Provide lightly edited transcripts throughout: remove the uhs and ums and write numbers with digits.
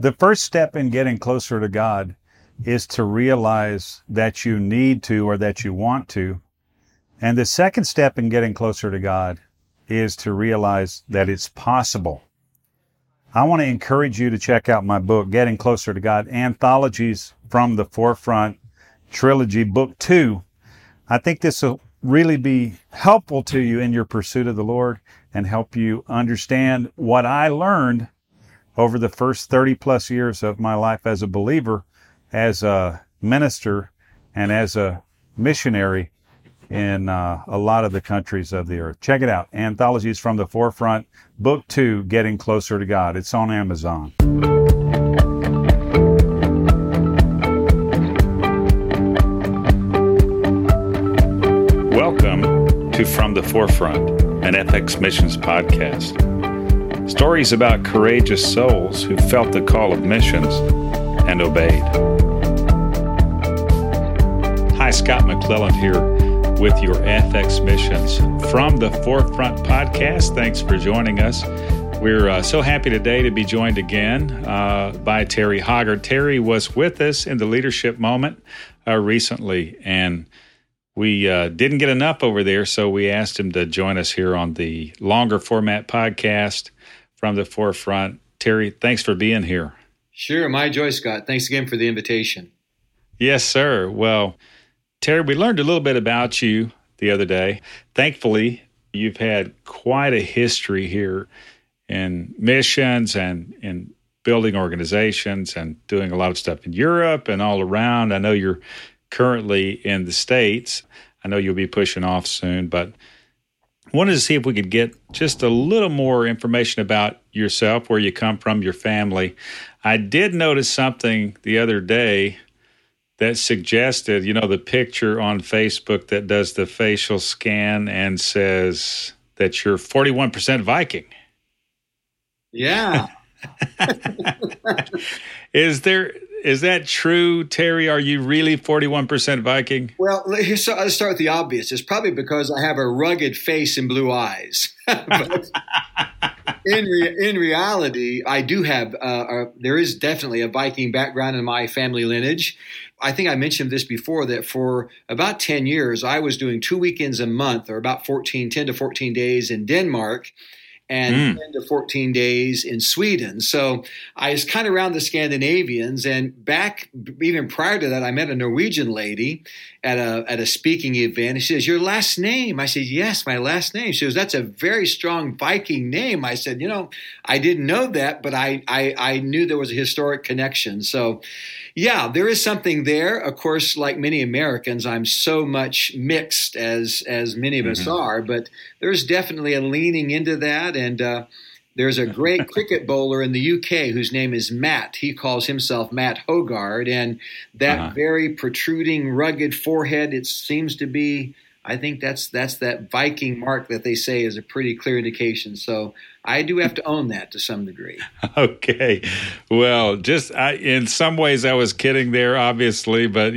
The first step in getting closer to God is to realize that you need to or that you want to. And the second step in getting closer to God is to realize that it's possible. I want to encourage you to check out my book, Getting Closer to God, Anthologies from the Forefront Trilogy, Book 2. I think this will really be helpful to you in your pursuit of the Lord and help you understand what I learned over the first 30 plus years of my life as a believer, as a minister, and as a missionary in a lot of the countries of the earth. Check it out. Anthologies from the Forefront, Book 2, Getting Closer to God. It's on Amazon. Welcome to From the Forefront, an FX Missions podcast. Stories about courageous souls who felt the call of missions and obeyed. Hi, Scott McClelland here with your FX Missions From the Forefront podcast. Thanks for joining us. We're so happy today to be joined again by Terry Hoggard. Terry was with us in the leadership moment recently, and we didn't get enough over there, so we asked him to join us here on the longer format podcast From the Forefront. Terry, thanks for being here. Sure. My joy, Scott. Thanks again for the invitation. Yes, sir. Well, Terry, we learned a little bit about you the other day. Thankfully, you've had quite a history here in missions and in building organizations and doing a lot of stuff in Europe and all around. I know you're currently in the States. I know you'll be pushing off soon, but wanted to see if we could get just a little more information about yourself, where you come from, your family. I did notice something the other day that suggested, the picture on Facebook that does the facial scan and says that you're 41% Viking. Yeah. Is that true, Terry? Are you really 41% Viking? Well, let's start with the obvious. It's probably because I have a rugged face and blue eyes. But in reality, I do have, there is definitely a Viking background in my family lineage. I think I mentioned this before, that for about 10 years, I was doing 2 weekends a month, or about 10 to 14 days in Denmark, and 10 to 14 days in Sweden. So I was kind of around the Scandinavians, and back even prior to that, I met a Norwegian lady at a speaking event. She says, "Your last name?" I said, "Yes, my last name." She goes, "That's a very strong Viking name." I said, I didn't know that, but I knew there was a historic connection. So yeah, there is something there. Of course, like many Americans, I'm so much mixed as many of us are, but there's definitely a leaning into that. And there's a great cricket bowler in the UK whose name is Matt. He calls himself Matt Hoggard. And that very protruding, rugged forehead, it seems to be, I think that's that Viking mark that they say is a pretty clear indication. So I do have to own that to some degree. Okay. Well, in some ways I was kidding there, obviously, but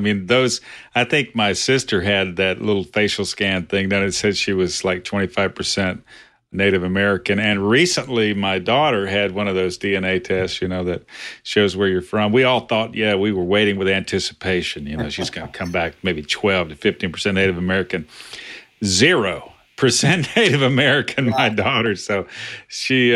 I think my sister had that little facial scan thing that it said she was like 25% Native American. And recently my daughter had one of those DNA tests, that shows where you're from. We all thought, we were waiting with anticipation. She's going to come back maybe 12 to 15% Native American. 0% Native American, my daughter. So she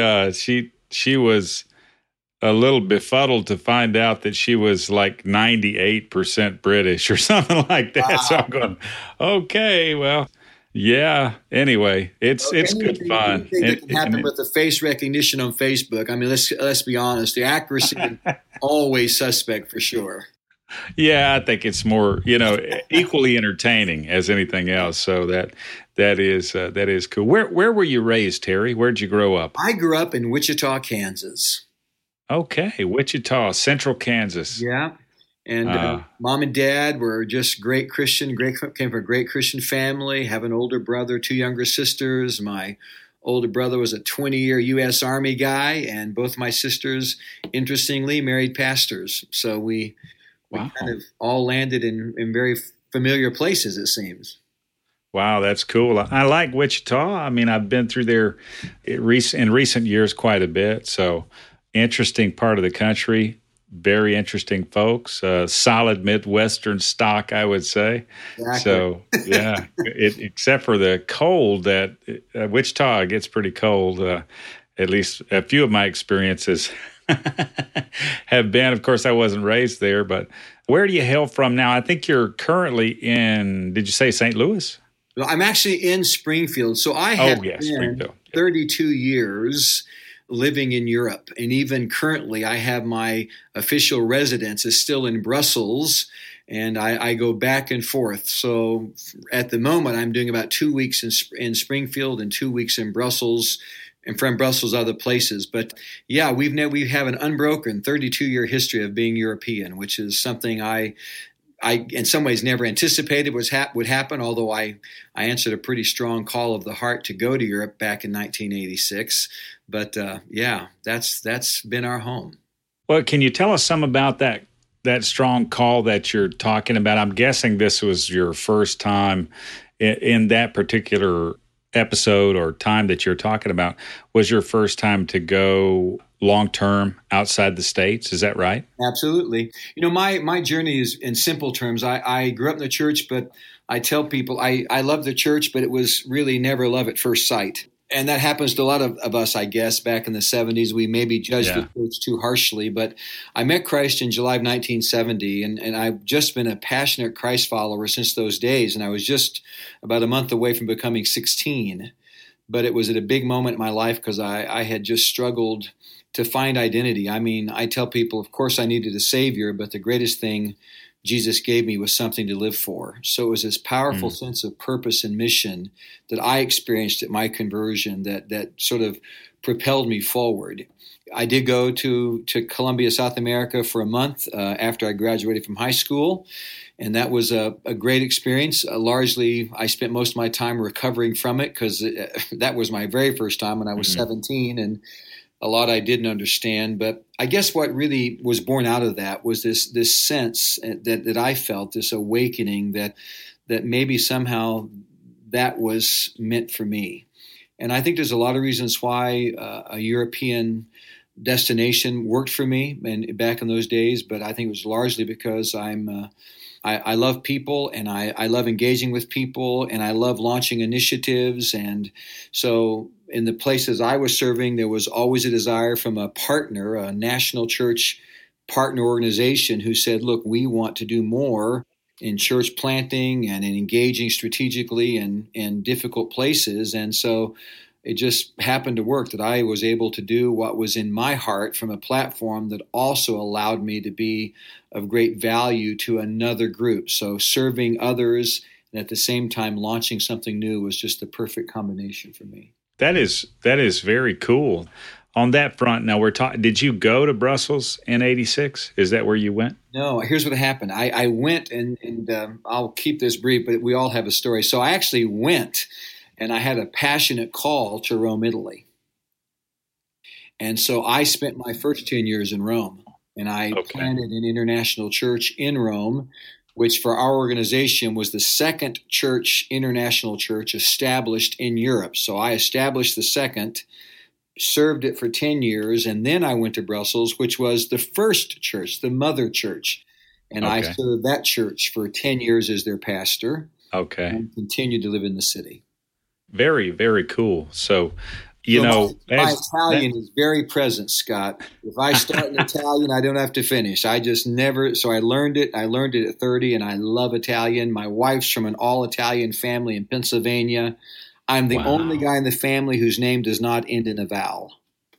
was a little befuddled to find out that she was like 98% British or something like that. Wow. So I'm going, okay, well, yeah. Anyway, it's good fun. It can happen with the face recognition on Facebook. I mean, let's be honest. The accuracy is always suspect for sure. Yeah, I think it's more, equally entertaining as anything else. So that is cool. Where were you raised, Terry? Where'd you grow up? I grew up in Wichita, Kansas. Okay, Wichita, Central Kansas. Yeah. And mom and dad were just came from a great Christian family, have an older brother, 2 younger sisters. My older brother was a 20-year U.S. Army guy, and both my sisters, interestingly, married pastors. So we kind of all landed in very familiar places, it seems. Wow, that's cool. I like Wichita. I mean, I've been through there in recent years quite a bit. So interesting part of the country. Very interesting folks. Solid Midwestern stock, I would say. Exactly. So, yeah, except for the cold, that Wichita gets pretty cold. At least a few of my experiences have been. Of course, I wasn't raised there, but where do you hail from now? I think you're currently in, did you say St. Louis? Well, I'm actually in Springfield. So I have been 32 years living in Europe. And even currently, I have my official residence is still in Brussels, and I go back and forth. So at the moment, I'm doing about 2 weeks in Springfield and 2 weeks in Brussels, and from Brussels, other places. But yeah, we have an unbroken 32-year history of being European, which is something I in some ways never anticipated would happen, although I answered a pretty strong call of the heart to go to Europe back in 1986. But yeah, that's been our home. Well, can you tell us some about that strong call that you're talking about? I'm guessing this was your first time in that particular episode or time that you're talking about was your first time to go long-term outside the States. Is that right? Absolutely. You know, my journey is in simple terms. I grew up in the church, but I tell people I love the church, but it was really never love at first sight. And that happens to a lot of us, I guess. Back in the 70s, we maybe judged the church too harshly. But I met Christ in July of 1970, and I've just been a passionate Christ follower since those days. And I was just about a month away from becoming 16. But it was at a big moment in my life because I had just struggled to find identity. I mean, I tell people, of course, I needed a Savior, but the greatest thing Jesus gave me was something to live for. So it was this powerful sense of purpose and mission that I experienced at my conversion that sort of propelled me forward. I did go to Colombia, South America for a month after I graduated from high school. And that was a great experience. Largely, I spent most of my time recovering from it because that was my very first time when I was 17. And a lot I didn't understand, but I guess what really was born out of that was this sense that I felt, this awakening that maybe somehow that was meant for me. And I think there's a lot of reasons why a European destination worked for me and back in those days, but I think it was largely because I love people, and I love engaging with people, and I love launching initiatives. And so in the places I was serving, there was always a desire from a partner, a national church partner organization who said, look, we want to do more in church planting and in engaging strategically in difficult places. And so it just happened to work that I was able to do what was in my heart from a platform that also allowed me to be of great value to another group. So serving others and at the same time launching something new was just the perfect combination for me. That is very cool. On that front, now did you go to Brussels in '86? Is that where you went? No, here's what happened. I went, and I'll keep this brief, but we all have a story. So I actually went, and I had a passionate call to Rome, Italy. And so I spent my first 10 years in Rome, and I planted an international church in Rome, which for our organization was the second international church established in Europe. So I established the second, served it for 10 years, and then I went to Brussels, which was the first church, the mother church. And I served that church for 10 years as their pastor. Okay. And continued to live in the city. Very, very cool. So, my Italian is very present, Scott. If I start in Italian, I don't have to finish. I just never. So I learned it. I learned it at 30, and I love Italian. My wife's from an all-Italian family in Pennsylvania. I'm the only guy in the family whose name does not end in a vowel.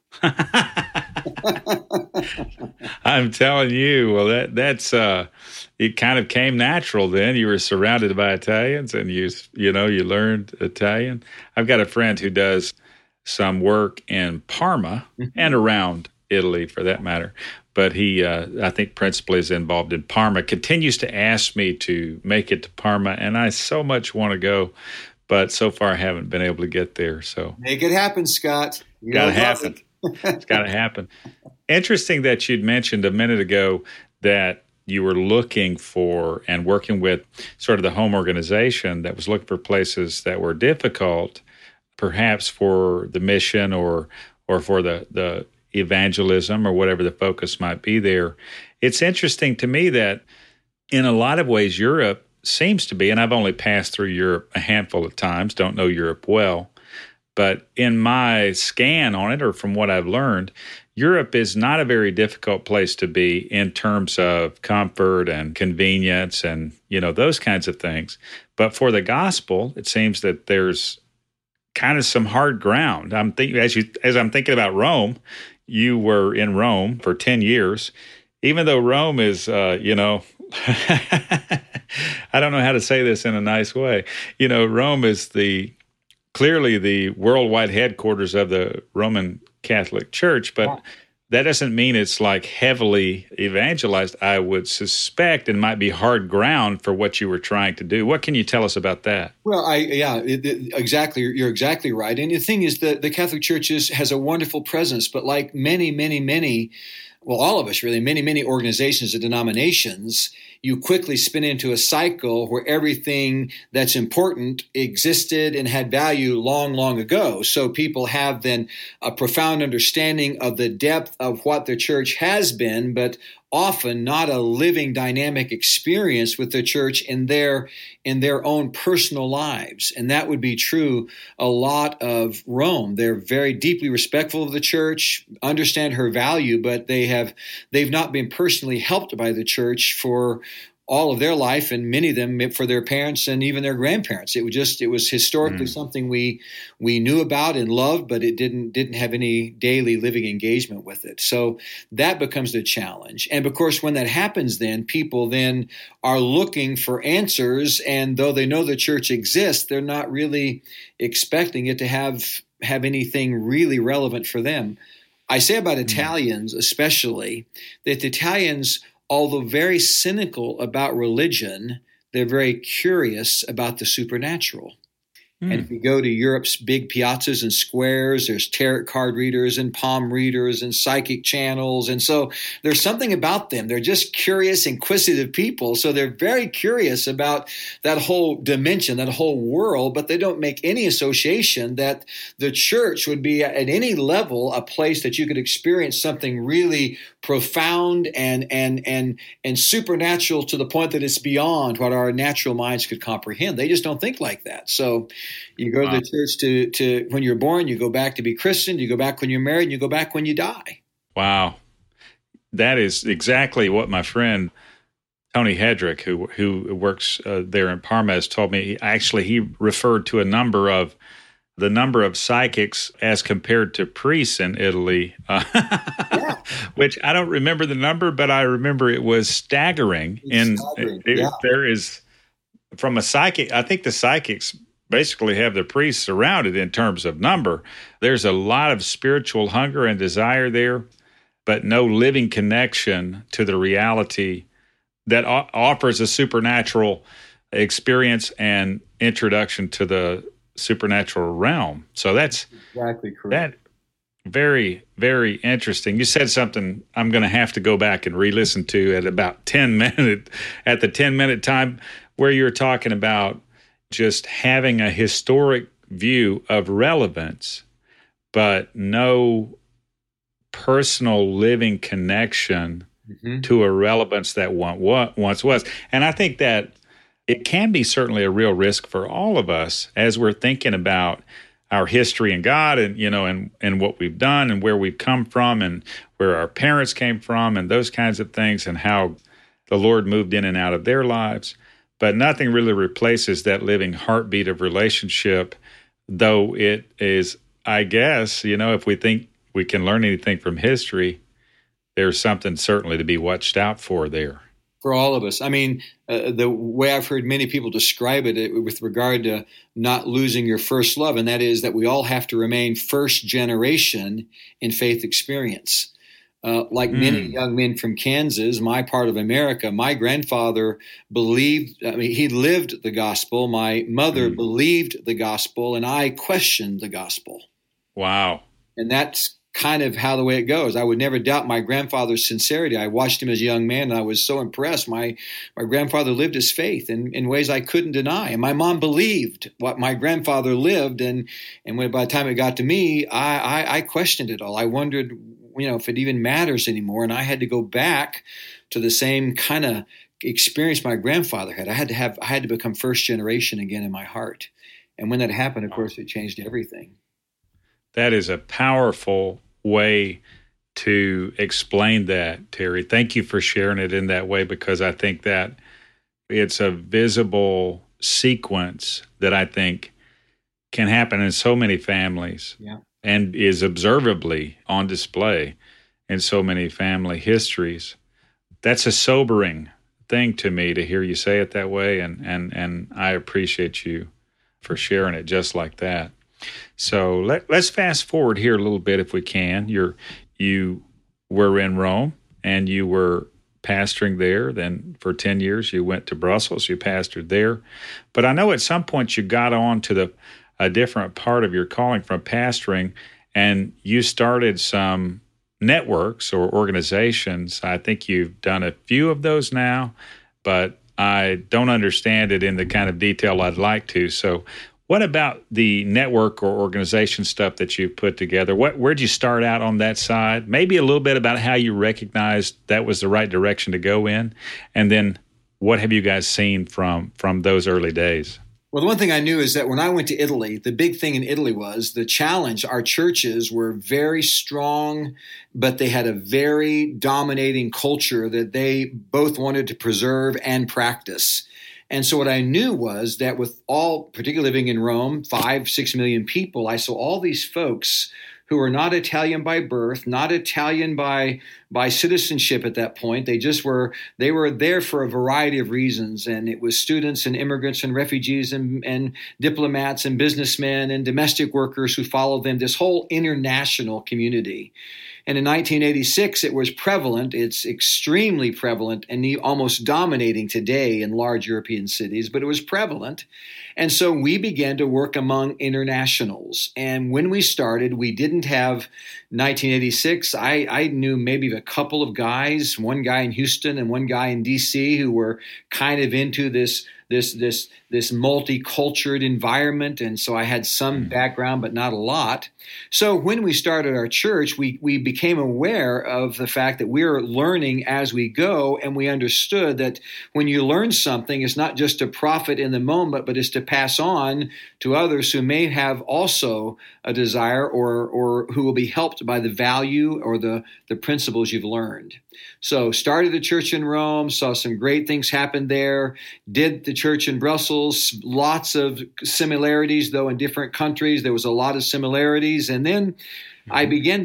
I'm telling you, well, that's it kind of came natural then. You were surrounded by Italians, and you learned Italian. I've got a friend who does some work in Parma and around Italy for that matter. But he, I think principally is involved in Parma, continues to ask me to make it to Parma. And I so much want to go, but so far I haven't been able to get there. So make it happen, Scott. Got to happen. It's got to happen. Interesting that you'd mentioned a minute ago that you were looking for and working with sort of the home organization that was looking for places that were difficult, perhaps for the mission or for the evangelism or whatever the focus might be there. It's interesting to me that in a lot of ways, Europe seems to be, and I've only passed through Europe a handful of times, don't know Europe well, but in my scan on it, or from what I've learned, Europe is not a very difficult place to be in terms of comfort and convenience and, those kinds of things. But for the gospel, it seems that there's kind of some hard ground. I'm thinking, as I'm thinking about Rome, you were in Rome for 10 years, even though Rome is, I don't know how to say this in a nice way. Rome is clearly the worldwide headquarters of the Roman Catholic Church, but that doesn't mean it's like heavily evangelized, I would suspect, and might be hard ground for what you were trying to do. What can you tell us about that? Well, exactly. You're exactly right. And the thing is that the Catholic Church has a wonderful presence, but like many, well, all of us really, many organizations and denominations, you quickly spin into a cycle where everything that's important existed and had value long, long ago. So people have then a profound understanding of the depth of what the church has been, but often not a living, dynamic experience with the church in their own personal lives. And that would be true a lot of Rome. They're very deeply respectful of the church, understand her value, but they've not been personally helped by the church for all of their life, and many of them for their parents and even their grandparents. It was historically something we knew about and loved, but it didn't have any daily living engagement with it. So that becomes the challenge. And of course, when that happens, then people then are looking for answers, and though they know the church exists, they're not really expecting it to have anything really relevant for them. I say about Italians especially that the Italians, although very cynical about religion, they're very curious about the supernatural. And if you go to Europe's big piazzas and squares, there's tarot card readers and palm readers and psychic channels. And so there's something about them. They're just curious, inquisitive people. So they're very curious about that whole dimension, that whole world, but they don't make any association that the church would be at any level a place that you could experience something really profound and supernatural to the point that it's beyond what our natural minds could comprehend. They just don't think like that. So you go to the church to when you're born, you go back to be christened, you go back when you're married, and you go back when you die. Wow. That is exactly what my friend Tony Hedrick, who works there in Parma, has told me. Actually, he referred to the number of psychics as compared to priests in Italy, which I don't remember the number, but I remember it was staggering. There is, from a psychic, I think the psychics basically have the priests surrounded in terms of number. There's a lot of spiritual hunger and desire there, but no living connection to the reality that offers a supernatural experience and introduction to the supernatural realm. So that's exactly correct. That very, very interesting. You said something I'm going to have to go back and re-listen to at about 10-minute time, where you're talking about just having a historic view of relevance, but no personal living connection to a relevance that once was. And I think that it can be certainly a real risk for all of us as we're thinking about our history and God and, and what we've done and where we've come from and where our parents came from and those kinds of things and how the Lord moved in and out of their lives. But nothing really replaces that living heartbeat of relationship, though it is, I guess, if we think we can learn anything from history, there's something certainly to be watched out for there. For all of us. I mean, the way I've heard many people describe it with regard to not losing your first love, and that is that we all have to remain first generation in faith experience. Like many young men from Kansas, my part of America, my grandfather he lived the gospel. My mother believed the gospel, and I questioned the gospel. Wow. And that's kind of how the way it goes. I would never doubt my grandfather's sincerity. I watched him as a young man, and I was so impressed. My grandfather lived his faith in ways I couldn't deny. And my mom believed what my grandfather lived. And by the time it got to me, I questioned it all. I wondered, if it even matters anymore. And I had to go back to the same kind of experience my grandfather had. I had to become first generation again in my heart. And when that happened, of course, it changed everything. That is a powerful way to explain that, Terry. Thank you for sharing it in that way, because I think that it's a visible sequence that I think can happen in so many families, and is observably on display in so many family histories. That's a sobering thing to me to hear you say it that way, and I appreciate you for sharing it just like that. So let's fast forward here a little bit if we can. You were in Rome and you were pastoring there. Then for 10 years you went to Brussels, you pastored there. But I know at some point you got on to a different part of your calling from pastoring, and you started some networks or organizations. I think you've done a few of those now, but I don't understand it in the kind of detail I'd like to. So what about the network or organization stuff that you've put together? Where'd you start out on that side? Maybe a little bit about how you recognized that was the right direction to go in. And then what have you guys seen from those early days? Well, the one thing I knew is that when I went to Italy, the big thing in Italy was the challenge. Our churches were very strong, but they had a very dominating culture that they both wanted to preserve and practice. And so what I knew was that with all, particularly living in Rome, 5-6 million people, I saw all these folks who were not Italian by birth, not Italian by citizenship at that point. They were there for a variety of reasons. And it was students and immigrants and refugees and diplomats and businessmen and domestic workers who followed them, this whole international community. And in 1986, it was prevalent. It's extremely prevalent and almost dominating today in large European cities, but it was prevalent. And so we began to work among internationals. And when we started, we didn't have 1986. I knew maybe a couple of guys, one guy in Houston and one guy in DC, who were kind of into this multicultural environment. And so I had some background, but not a lot. So when we started our church, we became aware of the fact that we were learning as we go. And we understood that when you learn something, it's not just to profit in the moment, but it's to pass on to others who may have also a desire or who will be helped by the value or the principles you've learned. So started the church in Rome, saw some great things happen there, did the church in Brussels, lots of similarities, though in different countries, there was a lot of similarities. And then I became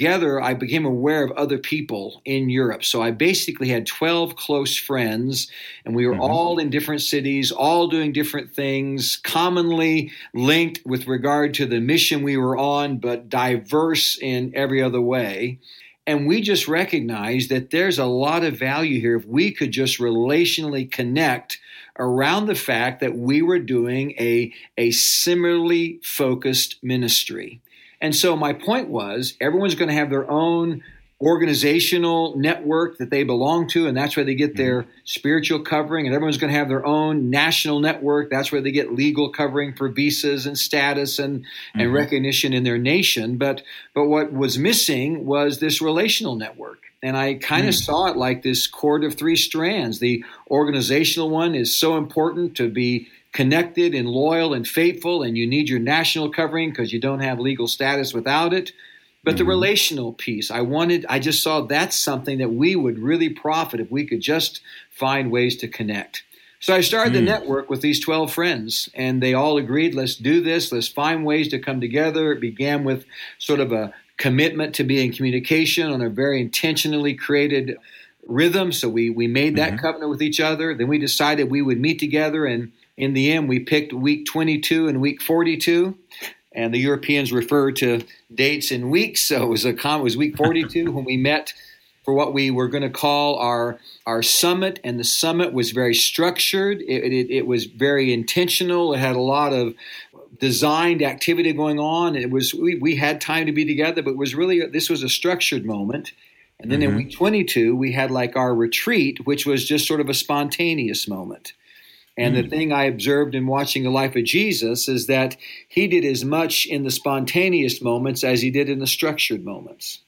aware of other people in Europe. So I basically had 12 close friends, and we were all in different cities, all doing different things, commonly linked with regard to the mission we were on, but diverse in every other way. And we just recognized that there's a lot of value here if we could just relationally connect around the fact that we were doing a similarly focused ministry. And so my point was, everyone's going to have their own organizational network that they belong to, and that's where they get their spiritual covering, and everyone's going to have their own national network. That's where they get legal covering for visas and status and recognition in their nation. But what was missing was this relational network. And I kind of saw it like this cord of three strands. The organizational one is so important to be connected and loyal and faithful, and you need your national covering because you don't have legal status without it. But the relational piece, I just saw that's something that we would really profit if we could just find ways to connect. So I started the network with these 12 friends, and they all agreed, let's do this, let's find ways to come together. It began with sort of a commitment to be in communication on a very intentionally created rhythm. So we made that covenant with each other. Then we decided we would meet together, and in the end, we picked week 22 and week 42. And the Europeans refer to dates in weeks, so it was week 42 when we met for what we were going to call our summit. And the summit was very structured. It was very intentional. It had a lot of designed activity going on. It was we had time to be together, but this was a structured moment. And then in week 22, we had like our retreat, which was just sort of a spontaneous moment. And the thing I observed in watching the life of Jesus is that he did as much in the spontaneous moments as he did in the structured moments.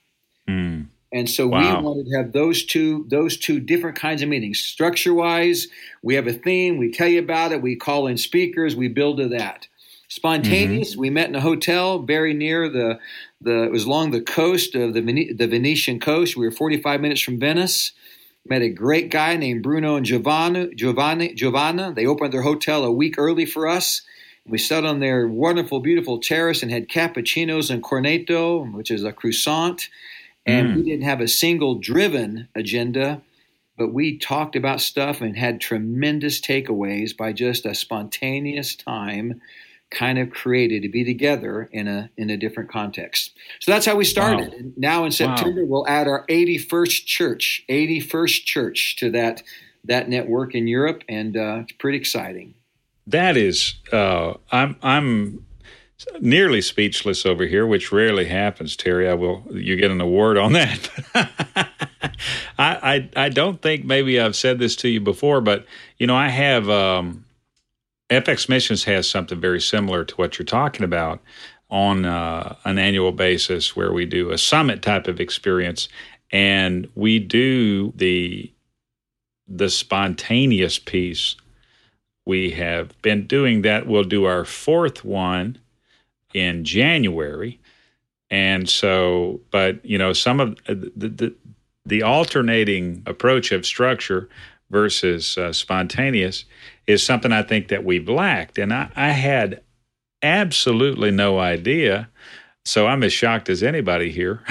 Hmm. And so we Wow. wanted to have those two different kinds of meetings. Structure-wise, we have a theme, we tell you about it, we call in speakers, we build to that. Spontaneous, we met in a hotel very near it was along the coast of the Venetian coast. We were 45 minutes from Venice. Met a great guy named Bruno and Giovanna. They opened their hotel a week early for us. We sat on their wonderful, beautiful terrace and had cappuccinos and cornetto, which is a croissant. And we didn't have a single driven agenda, but we talked about stuff and had tremendous takeaways by just a spontaneous time kind of created to be together in a different context. So that's how we started. Wow. And now in September, we'll add our 81st church to that network in Europe, and it's pretty exciting. That is, I'm nearly speechless over here, which rarely happens, Terry. You get an award on that. I don't think maybe I've said this to you before, but I have FX Missions has something very similar to what you're talking about on an annual basis, where we do a summit type of experience, and we do the spontaneous piece. We have been doing that. We'll do our fourth one in January. And so, but, some of the alternating approach of structure versus spontaneous is something I think that we've lacked. And I had absolutely no idea. So I'm as shocked as anybody here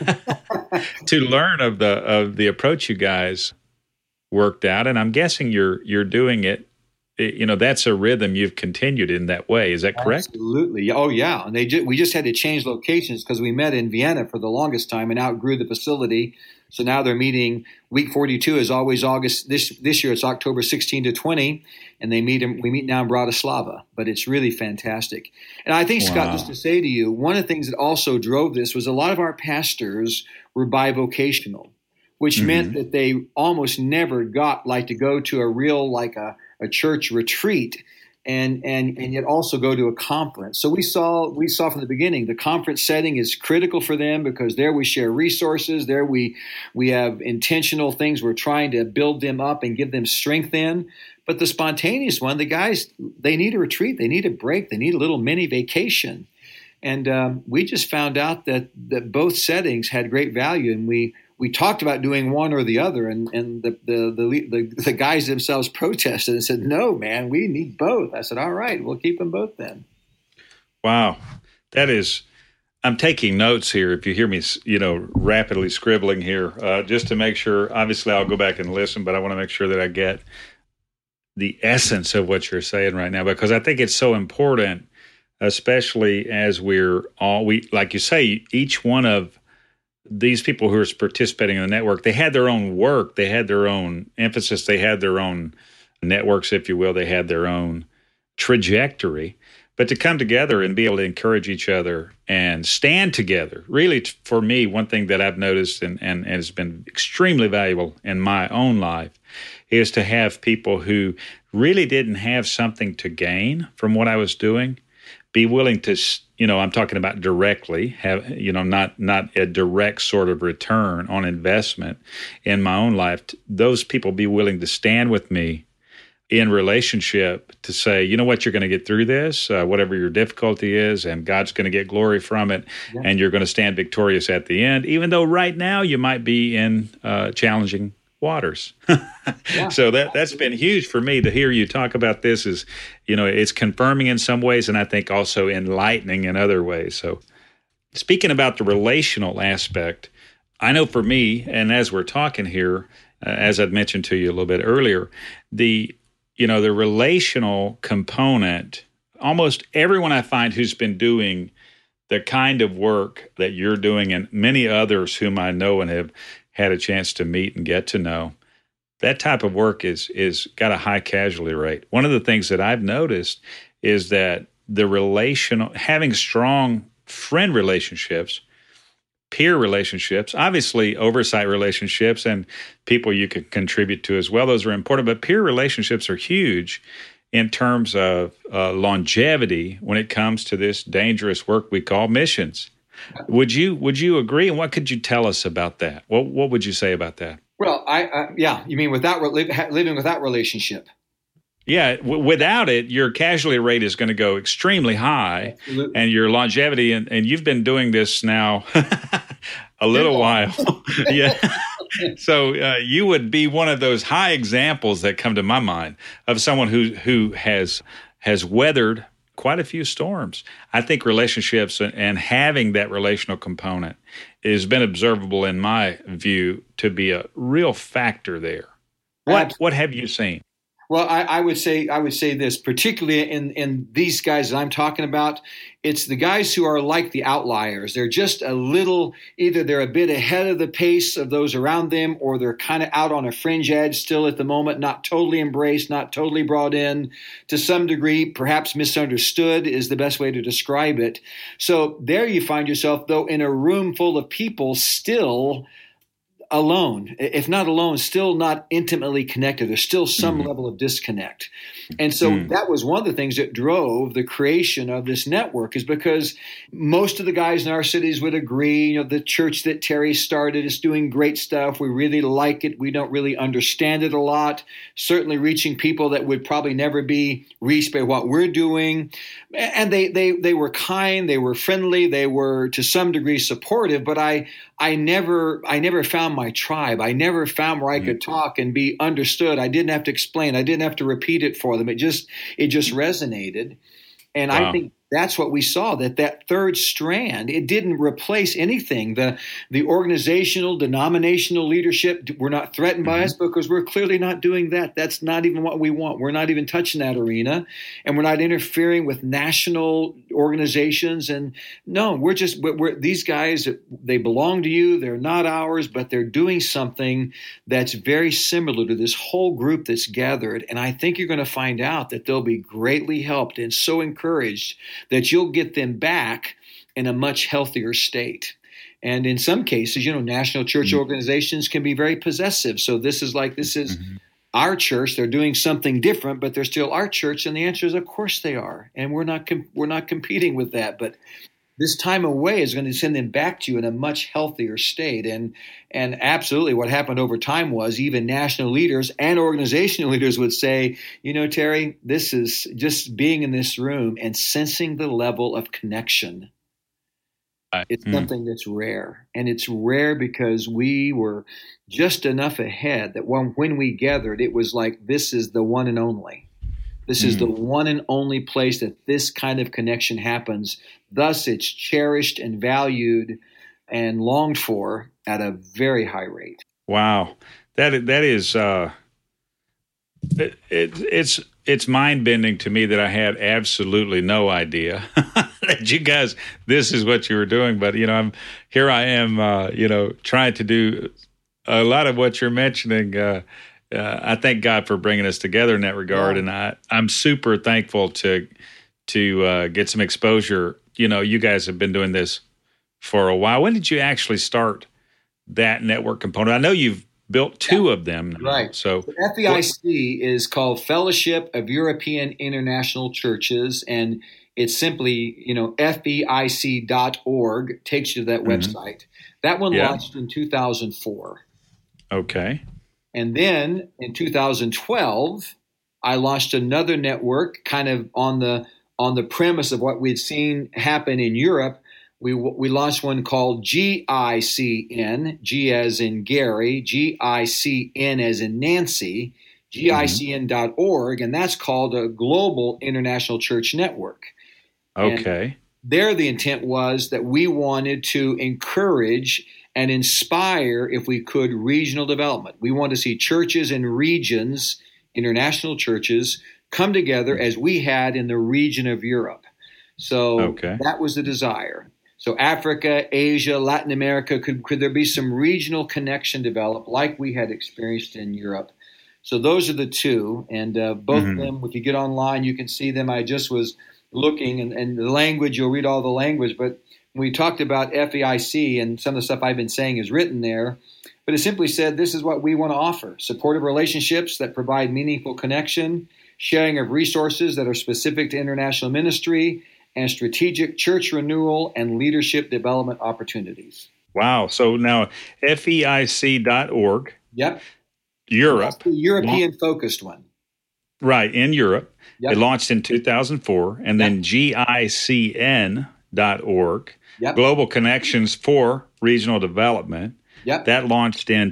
to learn of the approach you guys worked out. And I'm guessing you're doing it. That's a rhythm you've continued in that way. Is that correct? Absolutely. Oh, yeah. And we just had to change locations because we met in Vienna for the longest time and outgrew the facility. So now they're meeting. Week 42 is always August. This year it's October 16 to 20, and we meet now in Bratislava. But it's really fantastic. And I think, Scott, just to say to you, one of the things that also drove this was a lot of our pastors were bivocational, which meant that they almost never got to go to a real a church retreat and yet also go to a conference. So we saw from the beginning the conference setting is critical for them because there we share resources. There we have intentional things we're trying to build them up and give them strength in. But the spontaneous one, the guys, they need a retreat. They need a break. They need a little mini vacation. And we just found out that both settings had great value, and we talked about doing one or the other, and the guys themselves protested and said, "No, man, we need both." I said, "All right, we'll keep them both then." Wow, that is. I'm taking notes here. If you hear me, rapidly scribbling here, just to make sure. Obviously, I'll go back and listen, but I want to make sure that I get the essence of what you're saying right now, because I think it's so important, especially as like you say, each one of these people who are participating in the network, they had their own work, they had their own emphasis, they had their own networks, if you will, they had their own trajectory. But to come together and be able to encourage each other and stand together, really, for me, one thing that I've noticed and has been extremely valuable in my own life is to have people who really didn't have something to gain from what I was doing, be willing to, I'm talking about directly, have, not a direct sort of return on investment in my own life. Those people be willing to stand with me in relationship to say, you know what, you're going to get through this, whatever your difficulty is, and God's going to get glory from it, and you're going to stand victorious at the end, even though right now you might be in challenging waters. So that's been huge for me to hear you talk about this. Is it's confirming in some ways, and I think also enlightening in other ways. So speaking about the relational aspect, I know for me, and as we're talking here, as I'd mentioned to you a little bit earlier, the relational component, almost everyone I find who's been doing the kind of work that you're doing, and many others whom I know and have had a chance to meet and get to know, that type of work is got a high casualty rate. One of the things that I've noticed is that having strong friend relationships, peer relationships, obviously oversight relationships and people you can contribute to as well, those are important, but peer relationships are huge in terms of longevity when it comes to this dangerous work we call missions. Would you agree? And what could you tell us about that? What would you say about that? Well, yeah, you mean living without relationship? Yeah, without it, your casualty rate is going to go extremely high. Absolutely. And your longevity, and you've been doing this now a little while. Yeah. So you would be one of those high examples that come to my mind of someone who has weathered quite a few storms. I think relationships and having that relational component has been observable in my view to be a real factor there. What have you seen? Well, I would say this, particularly in these guys that I'm talking about. It's the guys who are like the outliers. They're just either they're a bit ahead of the pace of those around them, or they're kind of out on a fringe edge still at the moment, not totally embraced, not totally brought in, to some degree, perhaps misunderstood is the best way to describe it. So there you find yourself, though, in a room full of people still alone, if not alone, still not intimately connected. There's still some level of disconnect. And so that was one of the things that drove the creation of this network, is because most of the guys in our cities would agree, the church that Terry started is doing great stuff. We really like it. We don't really understand it a lot. Certainly reaching people that would probably never be reached by what we're doing. And they were kind, they were friendly, they were to some degree supportive, but I never found my tribe. I never found where I could talk and be understood. I didn't have to explain. I didn't have to repeat it for them. It just resonated. And wow. I think that's what we saw, that third strand, it didn't replace anything. The organizational, denominational leadership were not threatened by us, because we're clearly not doing that. That's not even what we want. We're not even touching that arena, and we're not interfering with national organizations. And no, we're these guys, they belong to you. They're not ours, but they're doing something that's very similar to this whole group that's gathered. And I think you're going to find out that they'll be greatly helped and so encouraged that you'll get them back in a much healthier state. And in some cases, national church organizations can be very possessive. So this is our church. They're doing something different, but they're still our church. And the answer is, of course they are. And we're not competing with that. But this time away is going to send them back to you in a much healthier state. And absolutely what happened over time was even national leaders and organizational leaders would say, Terry, this is just being in this room and sensing the level of connection. It's something that's rare. And it's rare because we were just enough ahead that when we gathered, it was like, this is the one and only. This is the one and only place that this kind of connection happens. Thus, it's cherished and valued and longed for at a very high rate. Wow, that is it's mind bending to me that I had absolutely no idea that you guys, this is what you were doing. But I am trying to do a lot of what you're mentioning. I thank God for bringing us together in that regard, and I'm super thankful to get some exposure. You guys have been doing this for a while. When did you actually start that network component? I know you've built two of them now. Right. So FEIC is called Fellowship of European International Churches, and it's simply FEIC.org takes you to that website. That one launched in 2004. Okay. And then in 2012, I launched another network kind of on the premise of what we'd seen happen in Europe. We launched one called GICN, G as in Gary, GICN as in Nancy, GICN.org, and that's called a Global International Church Network. Okay. And there the intent was that we wanted to encourage and inspire, if we could, regional development. We want to see churches and regions, international churches, come together as we had in the region of Europe. So that was the desire. So Africa, Asia, Latin America, could there be some regional connection develop like we had experienced in Europe? So those are the two. And both of them, if you get online, you can see them. I just was looking, and the language, you'll read all the language, but we talked about FEIC, and some of the stuff I've been saying is written there, but it simply said this is what we want to offer: supportive relationships that provide meaningful connection, sharing of resources that are specific to international ministry, and strategic church renewal and leadership development opportunities. Wow. So now FEIC.org. Yep. Europe. That's the European-focused one. Right, in Europe. Yep. It launched in 2004. And then GICN.org, Yep. Global Connections for Regional Development. Yep. That launched in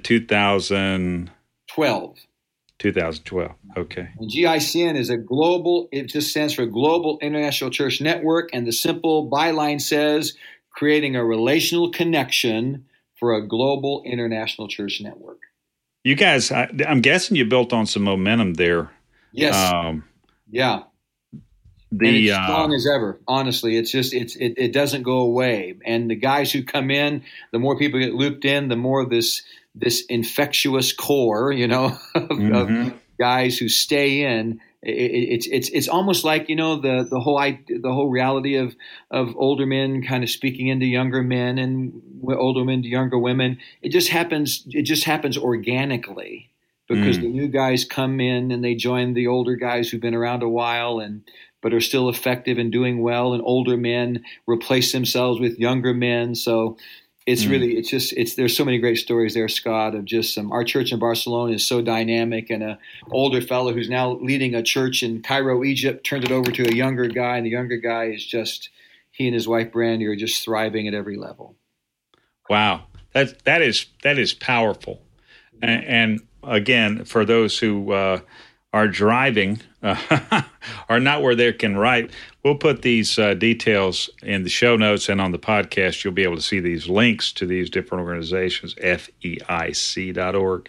2012. 2012. Okay. And GICN is it just stands for Global International Church Network. And the simple byline says, creating a relational connection for a global international church network. You guys, I'm guessing you built on some momentum there. Yes. Yeah. And it's strong as ever. Honestly, it doesn't go away. And the guys who come in, the more people get looped in, the more this infectious core, of guys who stay in. It's almost like the whole reality of older men kind of speaking into younger men and older men to younger women. It just happens organically because the new guys come in and they join the older guys who've been around a while but are still effective and doing well, and older men replace themselves with younger men. So it's really, there's so many great stories there, Scott, of just our church in Barcelona is so dynamic, and an older fellow who's now leading a church in Cairo, Egypt, turned it over to a younger guy, and the younger guy is he and his wife, Brandy, are just thriving at every level. Wow. That is powerful. And again, for those who are driving, are not where they can write, we'll put these details in the show notes, and on the podcast, you'll be able to see these links to these different organizations, FEIC.org,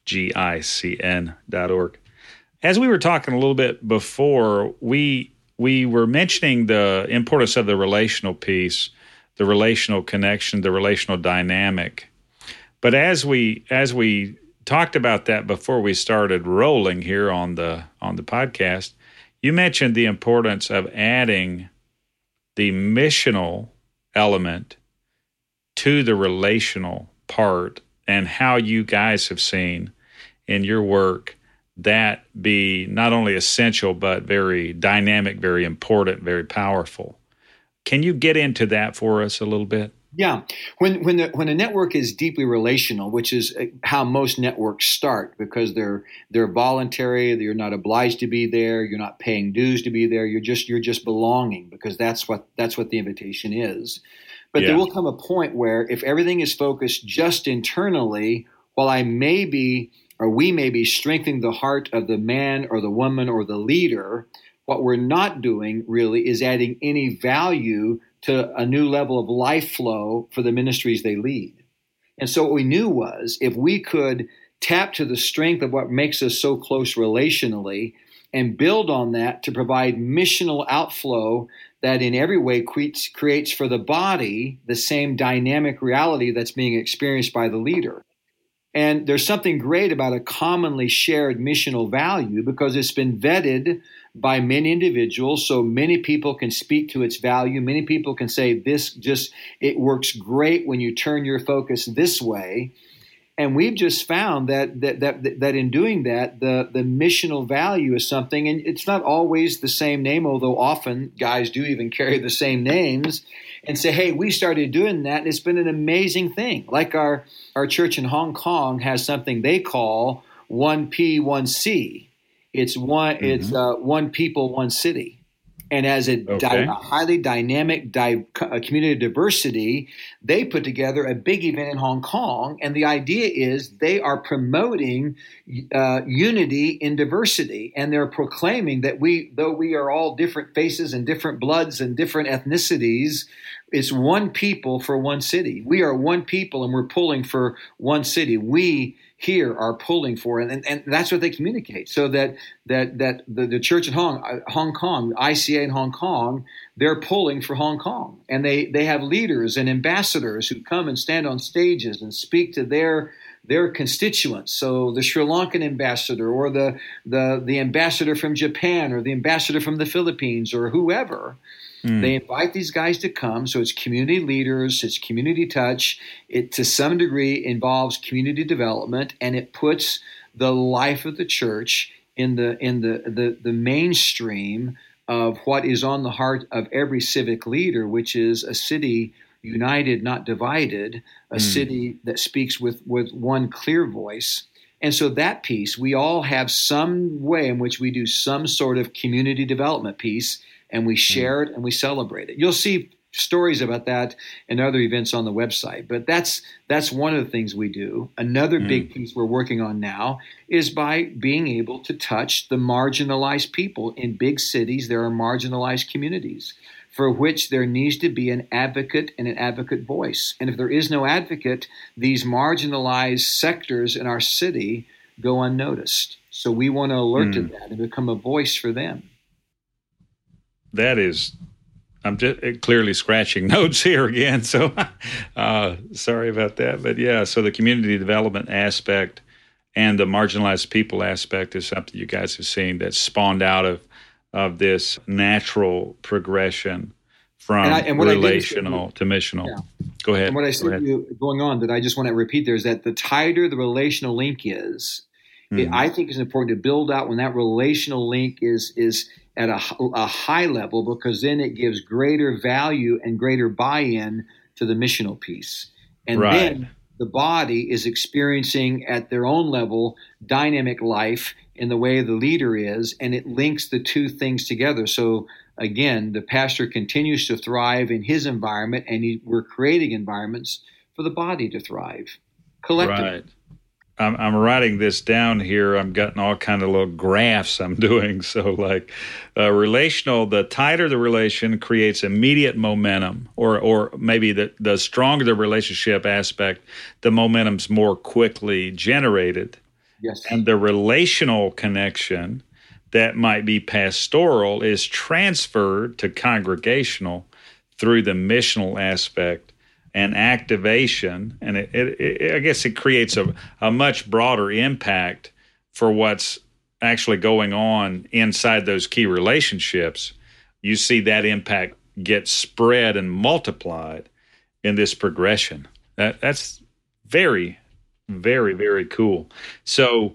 GICN.org. As we were talking a little bit before, we were mentioning the importance of the relational piece, the relational connection, the relational dynamic. But as we talked about that before we started rolling here on the podcast, you mentioned the importance of adding the missional element to the relational part, and how you guys have seen in your work that be not only essential but very dynamic, very important, very powerful. Can you get into that for us a little bit? Yeah. When a network is deeply relational, which is how most networks start, because they're voluntary, you're not obliged to be there, you're not paying dues to be there, you're just belonging, because that's what the invitation is. But there will come a point where if everything is focused just internally, while we may be strengthening the heart of the man or the woman or the leader, what we're not doing really is adding any value to a new level of life flow for the ministries they lead. And so what we knew was, if we could tap to the strength of what makes us so close relationally and build on that to provide missional outflow that in every way creates for the body the same dynamic reality that's being experienced by the leader. And there's something great about a commonly shared missional value, because it's been vetted by many individuals, so many people can speak to its value. Many people can say it works great when you turn your focus this way. And we've just found that in doing that, the missional value is something, and it's not always the same name, although often guys do even carry the same names, and say, hey, we started doing that, and it's been an amazing thing. Like our church in Hong Kong has something they call 1P, 1C. It's one people, one city. And as a highly dynamic community of diversity, they put together a big event in Hong Kong. And the idea is they are promoting unity in diversity. And they're proclaiming that though we are all different faces and different bloods and different ethnicities, it's one people for one city. We are one people, and we're pulling for one city. We here are pulling for it, and that's what they communicate. So that the church in Hong Kong, ICA in Hong Kong, they're pulling for Hong Kong, and they have leaders and ambassadors who come and stand on stages and speak to their constituents. So the Sri Lankan ambassador, or the ambassador from Japan, or the ambassador from the Philippines, or whoever. They invite these guys to come. So it's community leaders, it's community touch. It to some degree involves community development, and it puts the life of the church in the mainstream of what is on the heart of every civic leader, which is a city united, not divided, a city that speaks with one clear voice. And so that piece, we all have some way in which we do some sort of community development piece, and we share it and we celebrate it. You'll see stories about that in other events on the website, but that's one of the things we do. Another big piece we're working on now is by being able to touch the marginalized people. In big cities, there are marginalized communities for which there needs to be an advocate and an advocate voice. And if there is no advocate, these marginalized sectors in our city go unnoticed. So we want to alert to that and become a voice for them. I'm just clearly scratching notes here again, so sorry about that. But yeah, so the community development aspect and the marginalized people aspect is something you guys have seen that's spawned out of this natural progression from relational to missional. Yeah. Go ahead. And what I said to you going on that I just want to repeat there is that the tighter the relational link is, I think it's important to build out when that relational link is at a high level, because then it gives greater value and greater buy-in to the missional piece. And then the body is experiencing at their own level dynamic life in the way the leader is, and it links the two things together. So again, the pastor continues to thrive in his environment, and we're creating environments for the body to thrive collectively. Right. I'm writing this down here. I'm getting all kind of little graphs I'm doing. So like relational, the tighter the relation creates immediate momentum, or maybe the stronger the relationship aspect, the momentum's more quickly generated. Yes. And the relational connection that might be pastoral is transferred to congregational through the missional aspect and activation, and I guess it creates a much broader impact for what's actually going on inside those key relationships. You see that impact get spread and multiplied in this progression. That's very, very, very cool. So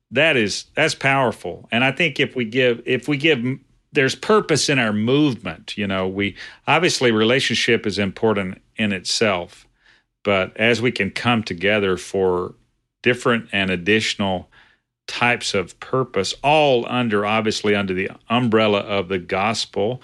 that's powerful, and I think if we give there's purpose in our movement. We obviously relationship is important in itself, but as we can come together for different and additional types of purpose, all obviously under the umbrella of the gospel,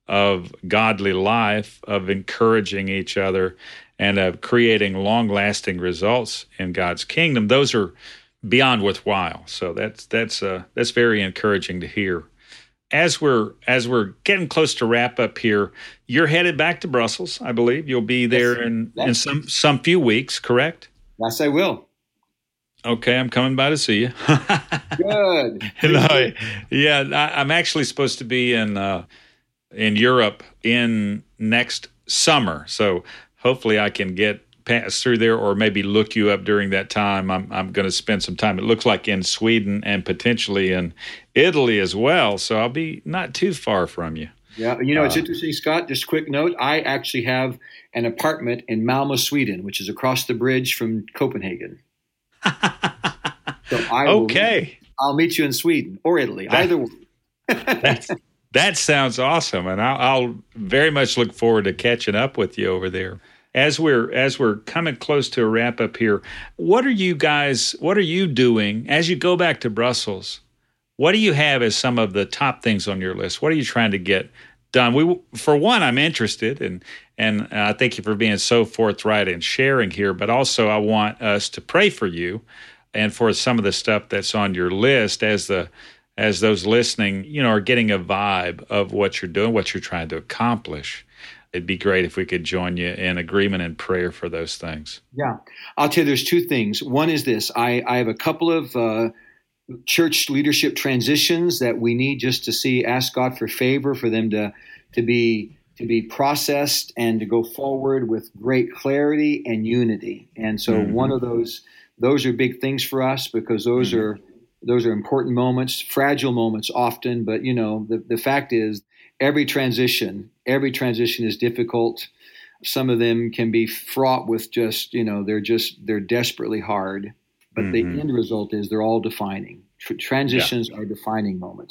of godly life, of encouraging each other, and of creating long-lasting results in God's kingdom, those are beyond worthwhile. So that's very encouraging to hear. As we're getting close to wrap up here, you're headed back to Brussels, I believe. You'll be there in some few weeks, correct? Yes, I will. Okay, I'm coming by to see you. Good. I'm actually supposed to be in Europe in next summer, so hopefully I can pass through there, or maybe look you up during that time. I'm going to spend some time. It looks like in Sweden and potentially in Italy as well. So I'll be not too far from you. Yeah, it's interesting, Scott. Just a quick note: I actually have an apartment in Malmö, Sweden, which is across the bridge from Copenhagen. So I'll meet you in Sweden or Italy, either one. That sounds awesome, and I'll very much look forward to catching up with you over there. As we're coming close to a wrap up here, what are you doing as you go back to Brussels? What do you have as some of the top things on your list? What are you trying to get done? For one, I'm interested, and I thank you for being so forthright and sharing here, but also I want us to pray for you and for some of the stuff that's on your list as those listening, are getting a vibe of what you're doing, what you're trying to accomplish. It'd be great if we could join you in agreement and prayer for those things. Yeah. I'll tell you, there's two things. One is this. I have a couple of church leadership transitions that we need just to ask God for favor for them to be processed and to go forward with great clarity and unity. And so one of those are big things for us, because those are important moments, fragile moments often. But, the fact is, every transition is difficult. Some of them can be fraught with they're desperately hard. But the end result is they're all defining. Transitions are defining moments.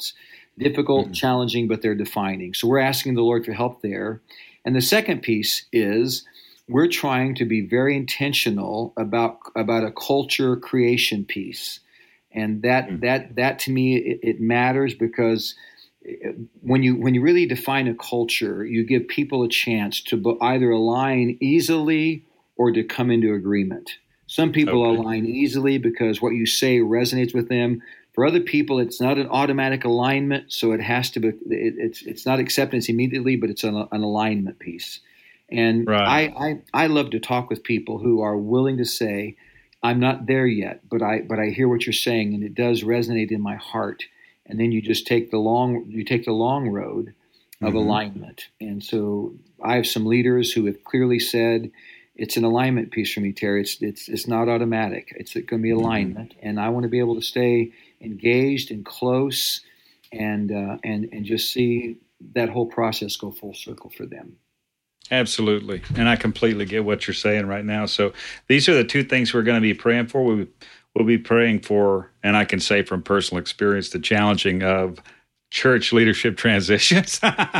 difficult, challenging, but they're defining. So we're asking the Lord for help there. And the second piece is we're trying to be very intentional about a culture creation piece. And that to me, it matters, because when you really define a culture, you give people a chance to either align easily or to come into agreement. Some people align easily because what you say resonates with them. For other people, it's not an automatic alignment, so it has to be. It's not acceptance immediately, but it's an alignment piece. And I love to talk with people who are willing to say, "I'm not there yet, but I hear what you're saying, and it does resonate in my heart." And then you just take the long road of alignment. And so I have some leaders who have clearly said, it's an alignment piece for me, Terry. It's not automatic. It's going to be alignment, and I want to be able to stay engaged and close, and just see that whole process go full circle for them. Absolutely, and I completely get what you're saying right now. So these are the two things we're going to be praying for. We'll be praying for, and I can say from personal experience, the challenging of church leadership transitions.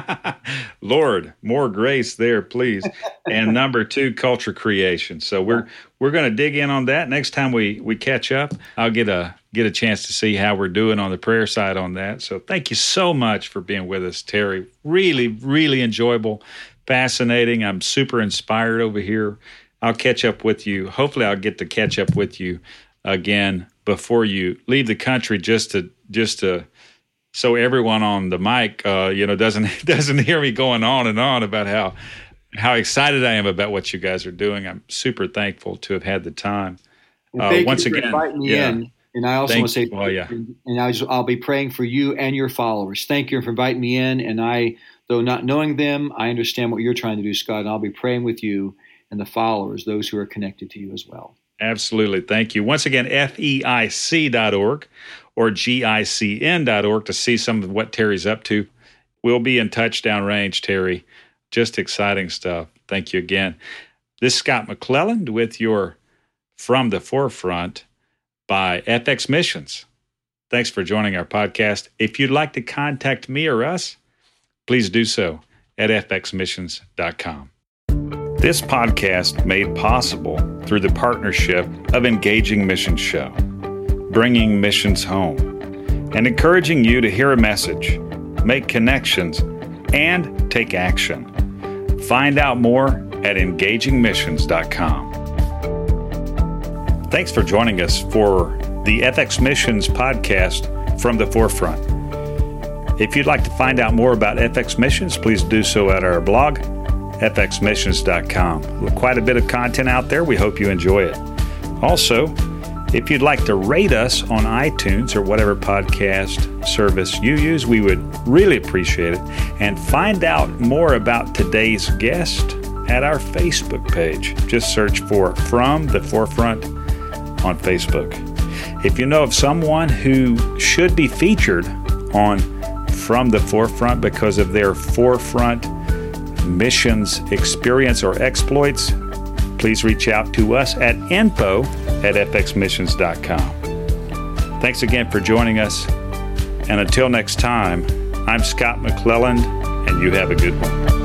Lord, more grace there, please. And number 2, culture creation. So we're going to dig in on that. Next time we catch up, I'll get a chance to see how we're doing on the prayer side on that. So thank you so much for being with us, Terry. Really, really enjoyable, fascinating. I'm super inspired over here. I'll catch up with you. Hopefully I'll get to catch up with you again before you leave the country, just to so everyone on the mic doesn't hear me going on and on about how excited I am about what you guys are doing. I'm super thankful to have had the time. Once again, inviting me in. And I also want to say, and I'll be praying for you and your followers. Thank you for inviting me in. And though not knowing them, I understand what you're trying to do, Scott. And I'll be praying with you and the followers, those who are connected to you as well. Absolutely. Thank you. Once again, FEIC.org or GICN.org to see some of what Terry's up to. We'll be in touch downrange, Terry. Just exciting stuff. Thank you again. This is Scott McClelland with your From the Forefront by FX Missions. Thanks for joining our podcast. If you'd like to contact me or us, please do so at fxmissions.com. This podcast made possible through the partnership of Engaging Missions Show, bringing missions home, and encouraging you to hear a message, make connections, and take action. Find out more at engagingmissions.com. Thanks for joining us for the FX Missions podcast From the Forefront. If you'd like to find out more about FX Missions, please do so at our blog, fxmissions.com. Quite a bit of content out there. We hope you enjoy it. Also, if you'd like to rate us on iTunes or whatever podcast service you use, we would really appreciate it. And find out more about today's guest at our Facebook page. Just search for From the Forefront on Facebook. If you know of someone who should be featured on From the Forefront because of their forefront missions experience or exploits, please reach out to us at info@fxmissions.com. Thanks again for joining us. And until next time, I'm Scott McClelland, and you have a good one.